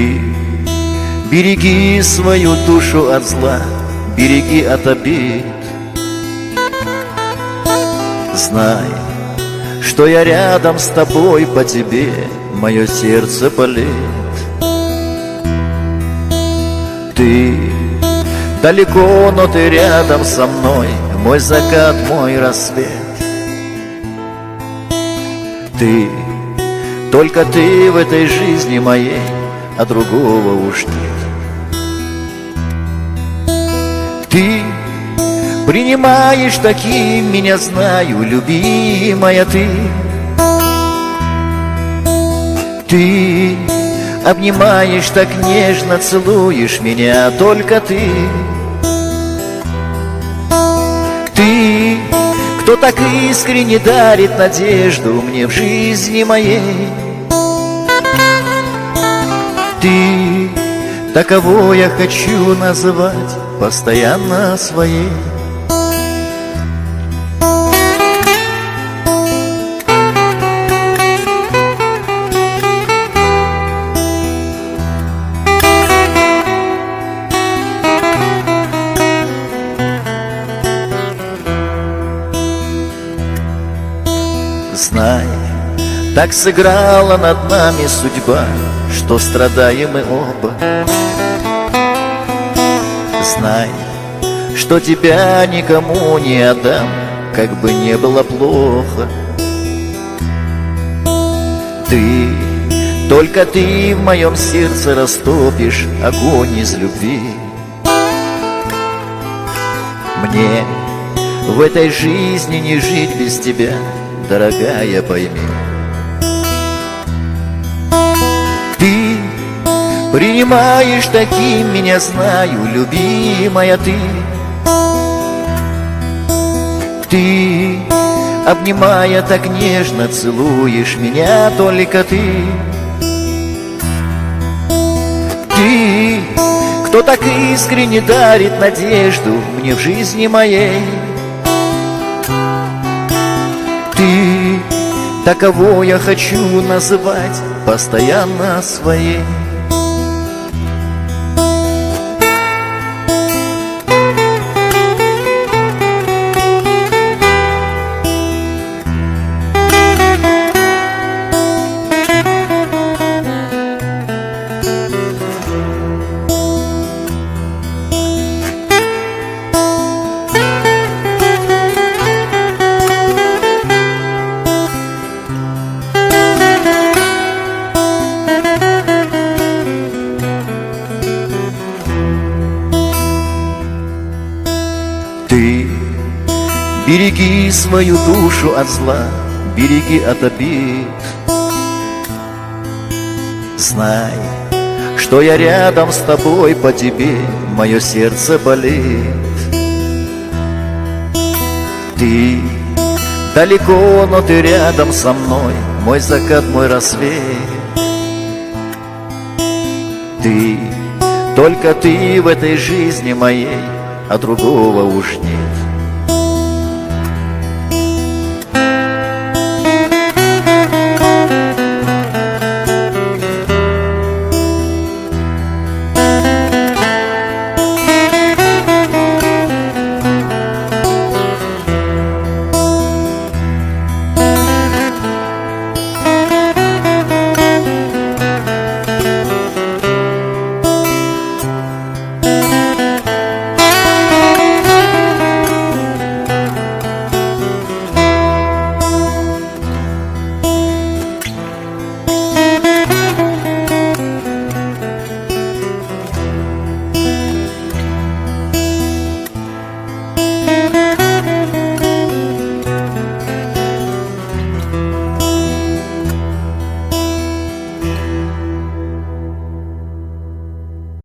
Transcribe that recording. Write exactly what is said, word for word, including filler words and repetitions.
Ты береги свою душу от зла, береги от обид. Знай, что я рядом с тобой, по тебе мое сердце болит. Ты далеко, но ты рядом со мной, мой закат, мой рассвет. Ты, только ты в этой жизни моей, а другого уж нет. Ты принимаешь таким меня, знаю, любимая ты. Ты обнимаешь так нежно, целуешь меня, только ты. Ты, кто так искренне дарит надежду мне в жизни моей. Ты, таково я хочу называть постоянно своей. Знай, так сыграла над нами судьба, что страдаем мы оба. Знай, что тебя никому не отдам, как бы не было плохо. Ты, только ты в моем сердце растопишь огонь из любви. Мне в этой жизни не жить без тебя, дорогая, пойми. Ты принимаешь таким меня, знаю, любимая ты. Ты, обнимая так нежно, целуешь меня, только ты. Ты, кто так искренне дарит надежду мне в жизни моей. Ты, таково я хочу называть постоянно своей. Ты береги свою душу от зла, береги от обид. Знай, что я рядом с тобой, по тебе мое сердце болит. Ты далеко, но ты рядом со мной, мой закат, мой рассвет. Ты, только ты в этой жизни моей, а другого уж нет.